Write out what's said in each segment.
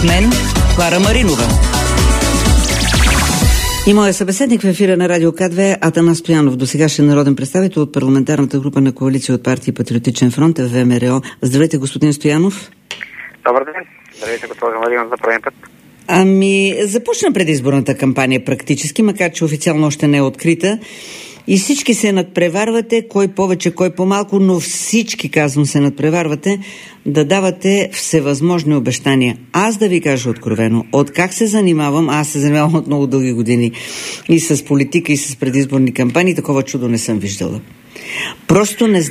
мен, Клара Маринова. И моят събеседник в ефира на Радио К2 Атанас Стоянов, досегашен народен представител от парламентарната група на коалиция от партия Патриотичен фронт ВМРО. Здравейте, господин Стоянов. Добър ден. Здравейте, госпожа Маринова, за първи път. Започна предизборната кампания практически, макар че официално още не е открита. И всички се надпреварвате, кой повече, кой по-малко, но всички, казвам, се надпреварвате да давате всевъзможни обещания. Аз да ви кажа откровено, от как се занимавам, аз се занимавам от много дълги години и с политика, и с предизборни кампании, такова чудо не съм виждала. Просто не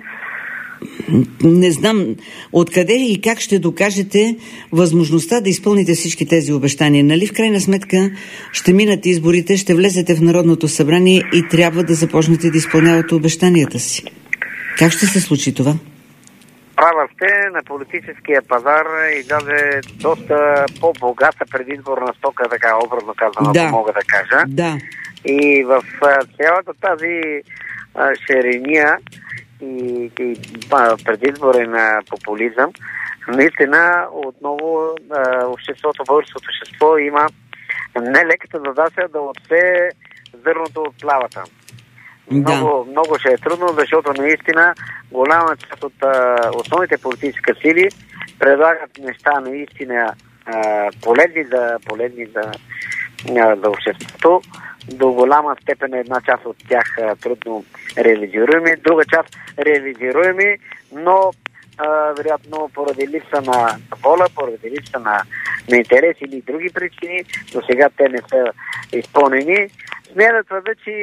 знам откъде и как ще докажете възможността да изпълните всички тези обещания. Нали в крайна сметка ще минат изборите, ще влезете в Народното събрание и трябва да започнете да изпълнявате обещанията си. Как ще се случи това? Права сте, на политическия пазар и даже доста по-богата предизборна стока, така образно казано, ако мога да кажа. Да. И в цялата тази шириня и предизборен популизъм, наистина отново българското общество има нелеката задача да отсее зърното от плавата. Много ще е трудно, защото наистина голяма част от основните политически сили предлагат неща наистина полезни за обществото. До голяма степен една част от тях трудно реализируеми, друга част реализируеми, но вероятно поради липса на воля, поради липса на интерес или други причини, до сега те не са изпълнени. Смея да твърда, че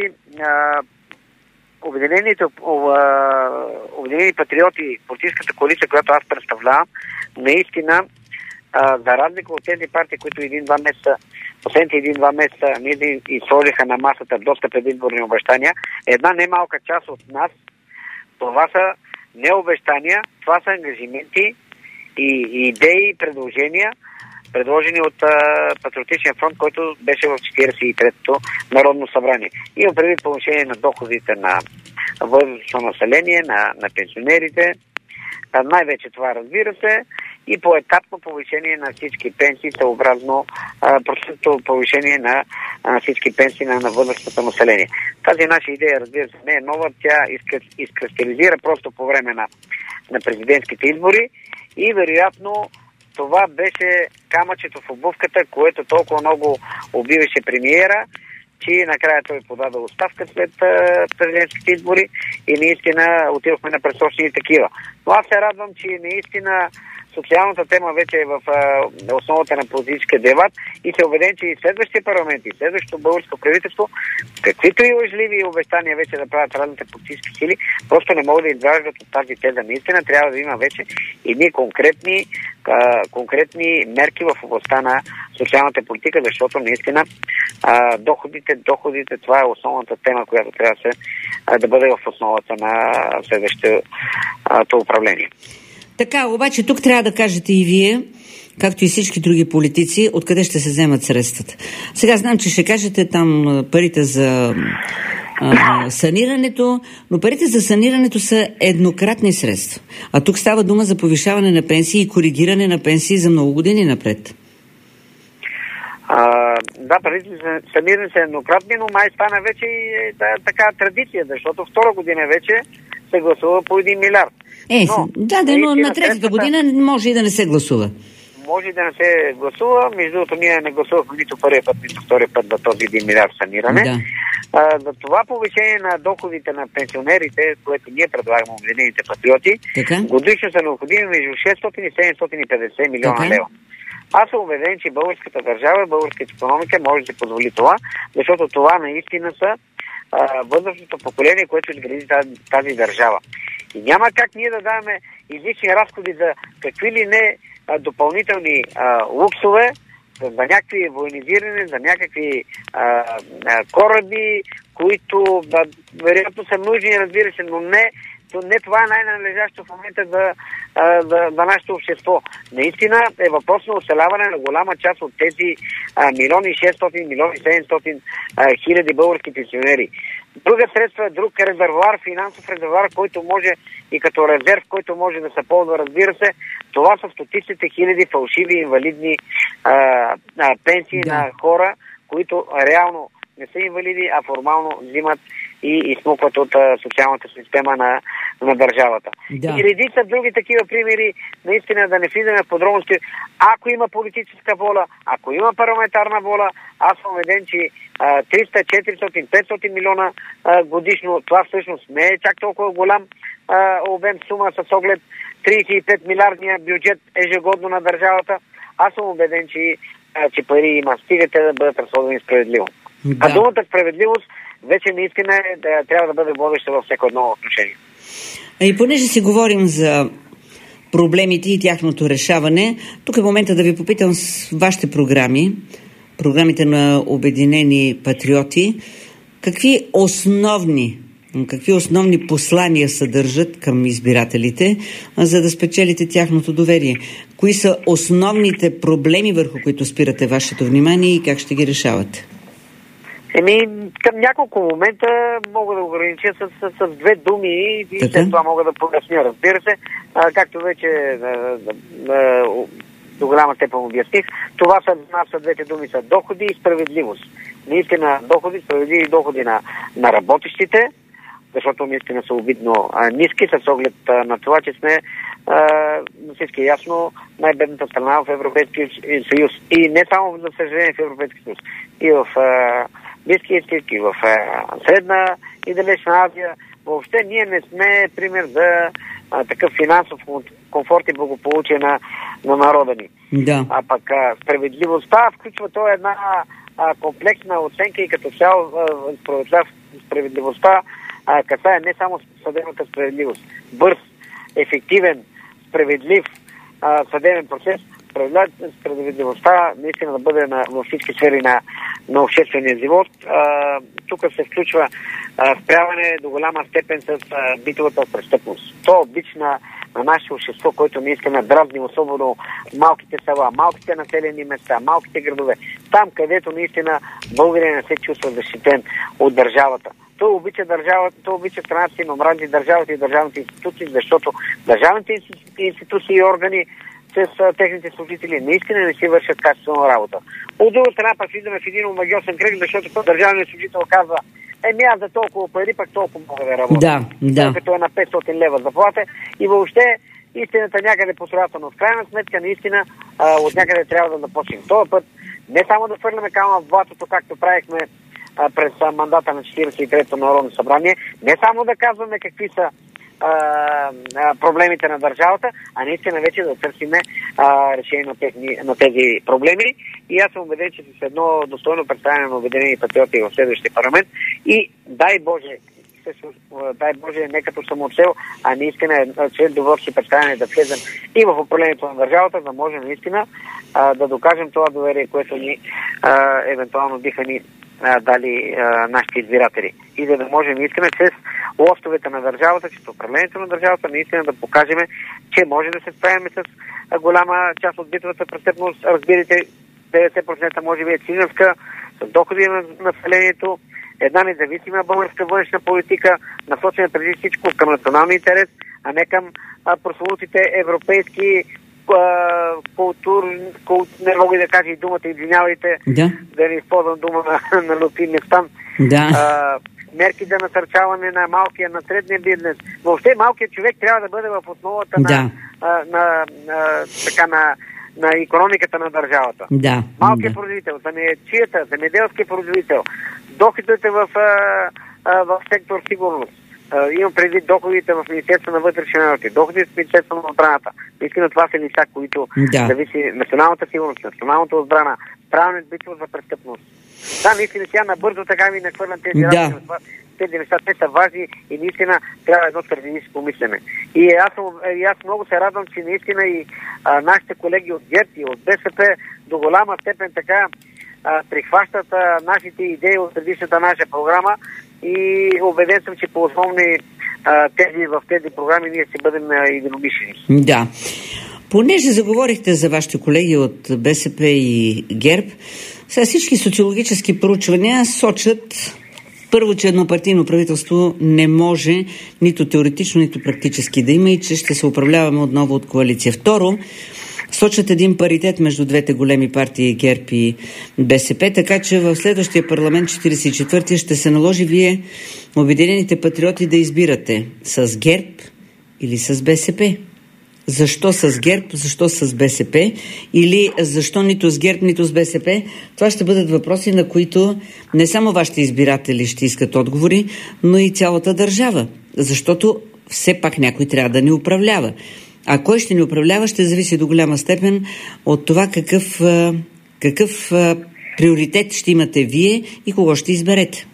Обединени патриоти, политическата коалиция, която аз представлявам, наистина, за разлика от тези партии, които последните един-два месеца ни изложиха на масата доста предизборни обещания, една немалка част от нас, това са не обещания, това са ангажименти и идеи, предложения, предложени от Патриотичен фронт, който беше в 43-то Народно събрание. И преди повишение на доходите на възрастно население, на пенсионерите, най-вече това, разбира се, и поетапно повишение на всички пенсии, съобразно процентно повишение на всички пенсии на възрастното население. Тази наша идея, разбира се, не е нова, тя изкристализира просто по време на президентските избори и вероятно това беше камъчето в обувката, което толкова много убиваше премиера, че накрая той подаде оставка след президентските избори и наистина отидохме на предсрочни такива. Но аз се радвам, че наистина социалната тема вече е в основата на политическия дебат и се убеден, че и следващия парламент, и следващото българско правителство, каквито и лъжливи обещания вече да правят разните политически сили, просто не могат да изграждат от тази теза. Наистина трябва да има вече едни конкретни мерки в областта на социалната политика, защото наистина доходите, това е основната тема, която трябва да бъде в основата на следващото управление. Така, обаче тук трябва да кажете и вие, както и всички други политици, откъде ще се вземат средствата. Сега знам, че ще кажете там парите за санирането, но парите за санирането са еднократни средства. А тук става дума за повишаване на пенсии и коригиране на пенсии за много години напред. Да, парите за саниране са еднократни, но май стана вече и така традиция, защото втора година вече се гласува по 1 милиард. Но на третата година може и да не се гласува. Може и да не се гласува. Между другото, ние не гласувахме нито първия път, нито втория път за този 1 милиард саниране. Да. За това повишение на доходите на пенсионерите, което ние предлагаме Обединените патриоти, годишно са необходими между 600 и 750 милиона лева. Аз съм убеден, че българската държава, българската икономика може да позволи това, защото това наистина са възрастното поколение, което изгради тази държава. И няма как ние да даваме излишни разходи за какви ли не допълнителни луксове, за някакви военизиране, за някакви кораби, които вероятно са нужни, разбира се, но не това е най-належащо в момента за нашето общество. Наистина е въпрос на оселяване на голяма част от тези 1 600 000 1 700 000 български пенсионери. друга средства, друг резервуар, финансов резервуар, който може и като резерв, който може да се ползва, разбира се, това са стотиците хиляди фалшиви инвалидни пенсии на хора, които реално не са инвалиди, а формално взимат и изсмукват от социалната система на държавата. Да. И редица други такива примери, наистина да не влизаме в подробности. Ако има политическа воля, ако има парламентарна воля, аз съм убеден, че 300, 400, 500 милиона годишно, това всъщност не е чак толкова голям обем сума с оглед 35 милиардния бюджет ежегодно на държавата. Аз съм убеден, че пари има. Стигате да бъдат разходени справедливо. Да. А думата справедливост вече наистина трябва да бъде водеща във всяко едно отношение. И понеже си говорим за проблемите и тяхното решаване, тук е момента да ви попитам с вашите програмите на Обединени патриоти, какви основни послания съдържат към избирателите, за да спечелите тяхното доверие? Кои са основните проблеми, върху които спирате вашето внимание и как ще ги решавате? Към няколко момента мога да огранича с две думи и след това мога да поясня. Разбира се, както вече до голяма степен обясних, това са двете думи са доходи и справедливост. Наистина справедливи доходи на работещите, защото наистина са обидно ниски с оглед на това, че сме всички е ясно най-бедната страна в Европейския съюз. И не само, за съжаление, в Европейския съюз. И в Близкия изток, и в Средна и Далечна Азия. Въобще ние не сме пример за такъв финансов комфорт и благополучие на народа ни. Да. А пък справедливостта включва това една комплексна оценка и като цяло справедливостта касае не само съдебната справедливост. Бърз, ефективен, справедлив съдебен процес, справедливостта наистина да бъде във всички сфери на обществения живот. Тук се включва справяне до голяма степен с битовата престъпност. То обич на нашето общество, което наистина дразни, особено малките села, малките населени места, малките градове. Там, където наистина българин не се чувства защитен от държавата. Той обича държавата, той обича страната си, но мрази държавата и държавните институции, защото държавните институции и органи с техните служители наистина не си вършат качествено работа. От друга страна пък идваме в един омагиосен кръг, защото държавният служител казва: аз за толкова пари, пък толкова мога да работя. Да. Като е на 500 лева заплата и въобще истината някъде по средата, но в крайна сметка наистина от някъде трябва да започнем. Това път не само да хвърляме кама в блатото, както правихме през мандата на 43-то Народно събрание, не само да казваме какви са проблемите на държавата, а наистина вече да търсиме решение на тези проблеми. И аз съм убеден, че с едно достойно представяне на Обединени патриоти в следващия парламент и дай Боже, не като самоцел, а наистина чрез добро си представяне да влезем и в управлението на държавата, да можем наистина да докажем това доверие, което ни евентуално биха ни дали нашите избиратели. И за да можем наистина чрез лостовете на държавата, чрез управлението на държавата, наистина да покажем, че може да се справим с голяма част от битовата престъпност. Разбирате, 90% може би е циганска, с доходи на населението, една независима българска външна политика, насочена преди всичко към националния интерес, а не към прословутите европейски не мога да кажа и думата, извинявайте, да не използвам дума на Лютви Местан. Мерки за насърчаване на малкия, на средния бизнес. Въобще малкият човек трябва да бъде в основата на икономиката на държавата. Малкият производител, земеделски производител, доходите в сектор сигурност. Имам предвид доходите в Министерство на вътрешните работи, доходите в Министерство на отбраната. Наистина това са лица, които зависи националната сигурност, националната отбрана, правилният битва за престъпност. Наистина сега набързо така ми нахвърлям тези работи. Тези неща, те са важни и наистина трябва едно стратегическо мислене. И аз много се радвам, че наистина и нашите колеги от ГЕРБ и от БСП до голяма степен така прихващат нашите идеи от предишната наша програма и убеден съм, че по основни тези в тези програми ние ще бъдем единомислени. Да. Понеже заговорихте за вашите колеги от БСП и ГЕРБ, сега всички социологически проучвания сочат Първо, че еднопартийно правителство не може нито теоретично, нито практически да има и че ще се управляваме отново от коалиция. Второ, сочат един паритет между двете големи партии ГЕРБ и БСП, така че в следващия парламент, 44-ти, ще се наложи вие, Обединените патриоти, да избирате с ГЕРБ или с БСП. Защо с ГЕРБ, защо с БСП или защо нито с ГЕРБ, нито с БСП? Това ще бъдат въпроси, на които не само вашите избиратели ще искат отговори, но и цялата държава. Защото все пак някой трябва да ни управлява. А кой ще ни управлява, ще зависи до голяма степен от това какъв приоритет ще имате вие и кого ще изберете.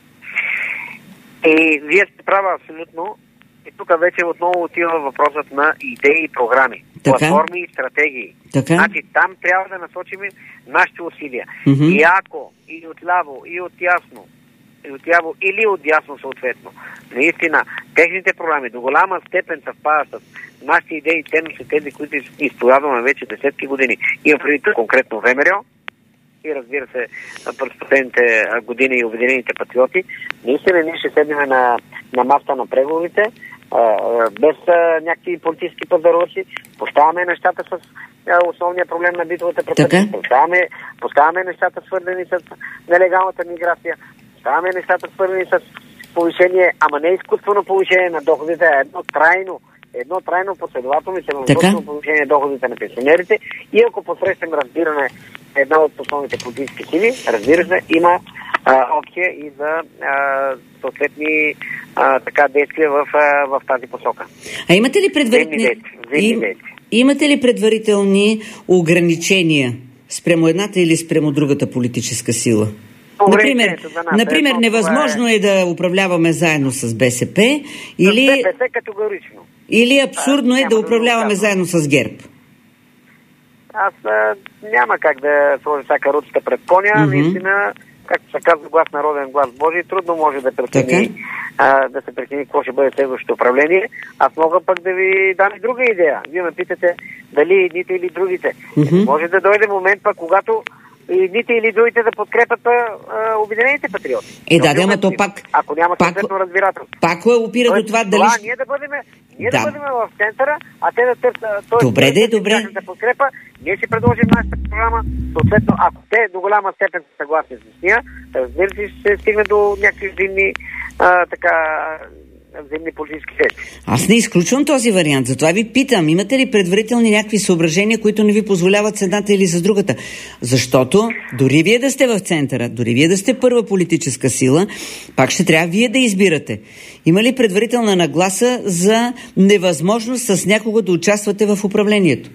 И вие сте права абсолютно. И тук вече отново отива въпросът на идеи и програми, платформи и стратегии. Така? Значи там трябва да насочим нашите усилия. И ако и отляво, и отясно, и отляво или отдясно съответно, наистина техните програми до голяма степен съвпадат с нашите идеи и ценности, тези, които изповядваме вече десетки години. И преди конкретно ВМРО, и разбира се през последните години и Обединените патриоти, наистина ние ще седнем на масата на преговорите, без някакви политически пазарлъци, поставяме нещата с основния проблем на битовата престъпност, поставяме нещата свързани с нелегалната миграция, поставяме нещата свързани с повишение, ама не изкуствено повишение на доходите, а едно трайно последователно и целенасочено повишение на доходите на пенсионерите. И ако посрещнем разбиране една от основните политически сили, разбира се, има опция и за съответни действия в тази посока. А имате ли предварителни ограничения спрямо едната или спрямо другата политическа сила? Например, невъзможно е да управляваме заедно с БСП или... БСП категорично. Или абсурдно е да управляваме заедно с ГЕРБ? Аз няма как да сложа всяка ручка пред коня. Наистина, както се казва, глас народен, глас Божий, трудно може да прецени, да се прецени какво ще бъде следващото управление. Аз мога пък да ви дам и друга идея. Вие ме питате дали едните или другите. Може да дойде момент пък, когато едните или другите да подкрепят Обединените патриоти. Ама то пак... Ако няма съответно разбирателство. Пак опира до това дали... Ние да бъдем в центъра, а те да търсят... Добре. Да подкрепа, ние ще предложим нашата програма. Съответно, ако те до голяма степен са съгласни с нея, разбира се, ще се стигне до някакви взаимни политически срещи. Аз не изключвам този вариант, затова ви питам, имате ли предварителни някакви съображения, които не ви позволяват с едната или с другата? Защото дори вие да сте в центъра, дори вие да сте първа политическа сила, пак ще трябва вие да избирате. Има ли предварителна нагласа за невъзможност с някого да участвате в управлението?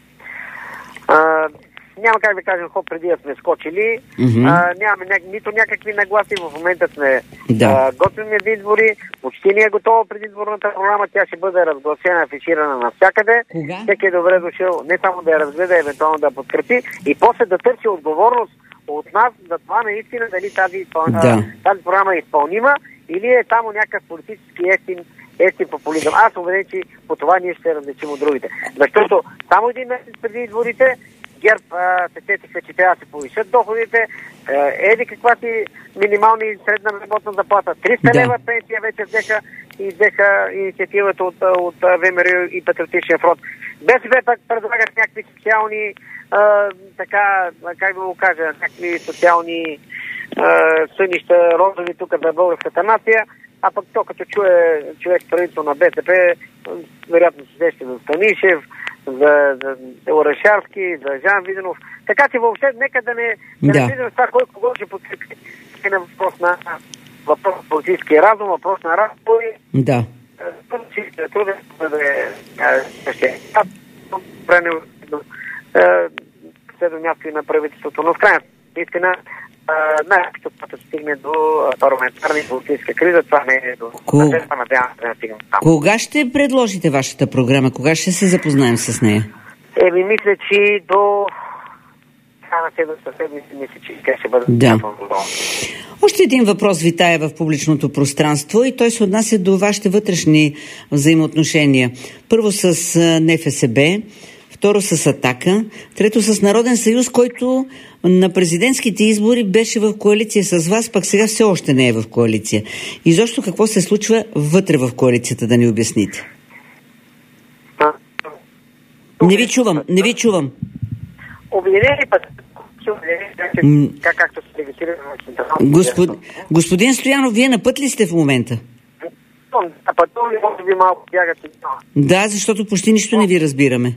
Няма как да кажем хоп преди да сме скочили. Нямаме нито някакви нагласи. В момента сме готвени за избори. Почти ни е готова предизборната програма. Тя ще бъде разгласена, афиширана навсякъде. Всеки е добре дошъл не само да я разгледа, евентуално да я подкрепи и после да търси отговорност от нас за това наистина дали тази програма е изпълнима или е само някакъв политически естин популизъм. Аз убеден, че по това ние ще се различим от другите. Защото само един месец преди изборите ГЕРБ се сетиха, че трябва да се повишат доходите. Еди каква си минимална и средна работна заплата. 300 лева пенсия вече взеха инициативата от ВМРО и Патриотичния фронт. БСП пък предлагат някакви социални, как да го кажа, някакви социални сънища, розови тук за българската нация. А пък то като чуе човек правителство на БСП, вероятно се сеща за Станишев, за Орешарски, за Жан Виденов. Така че въобще нека да не видим това, кой кого ще подкрепи. Е на въпрос на политически разум, въпрос на разговори. Да. Труден да следва място и на правителството. Но в крайна истина най-като стигне до парламентарна и политическа криза, това не е до... Кога ще предложите вашата програма? Кога ще се запознаем с нея? Мисля, че до... Мисля, че тя ще бъде... Още един въпрос витае в публичното пространство и той се отнася до вашите вътрешни взаимоотношения. Първо с НФСБ, второ с Атака, трето с Народен съюз, който на президентските избори беше в коалиция с вас, пък сега все още не е в коалиция. И защо какво се случва вътре в коалицията, да ни обясните? Не ви чувам. Обединени път. Както се регистрира на Централната. Господин Стоянов, вие на път ли сте в момента? А пътувам ли, може би малко бягате? Да, защото почти нищо не ви разбираме.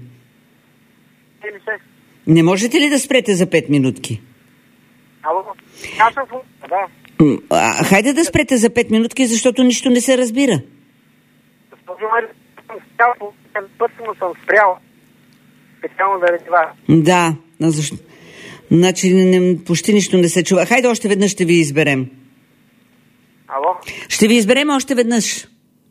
Не можете ли да спрете за 5 минутки? Ало? Аз съм да. Хайде да спрете за 5 минутки, защото нищо не се разбира. Госпожо Мари, път съм спрял. Специално да това. Да, защо? Значи почти нищо не се чува. Хайде още веднъж ще ви изберем. Ало? Ще ви изберем още веднъж.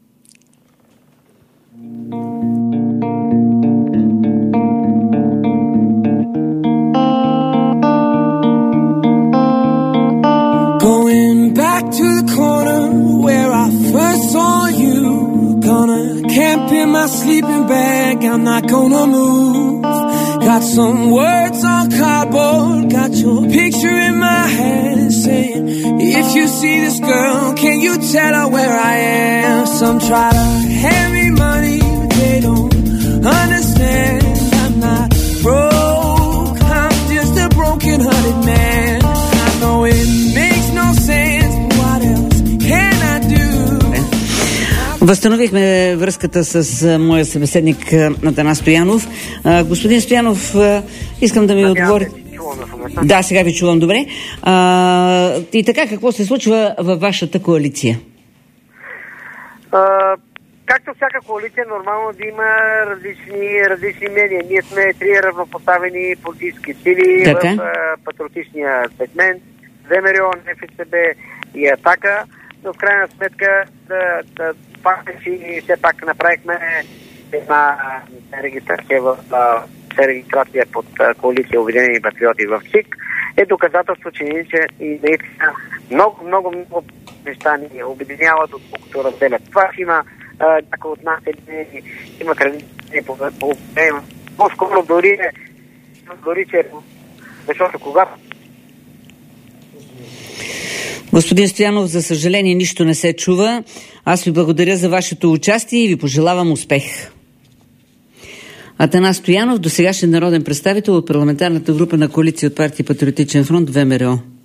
Going back to the corner where I first saw you. Gonna camp in my sleeping bag. I'm not gonna move. Got some words on cardboard. Got your picture in my hand saying, if you see this girl, can you tell her where I am? Some try to hand me money, but they don't understand. I'm not broke, I'm just a broken-hearted man. I know it makes no sense, but what else can I do? Възстановихме връзката с моя събеседник Атанас Стоянов. Господин Стоянов, искам да ми отговорите. Да, сега ви чувам добре. И така, какво се случва във вашата коалиция? Както всяка коалиция, нормално да има различни мнения. Ние сме 3 равнопоставени политически сили в патриотичния сегмент, ВМРО, НФСБ и Атака, но в крайна сметка все пак направихме една регистрация регистрация под коалиция Обединени патриоти в ЦИК е доказателство, че и наистина много неща ни обединяват, отколкото разделят. Това има някои от нас имат различни по проблема. По-скоро дори че защото когато Господин Стоянов, за съжаление нищо не се чува. Аз ви благодаря за вашето участие и ви пожелавам успех. Атанас Стоянов, досегашен народен представител от парламентарната група на коалиция от партия Патриотичен фронт ВМРО.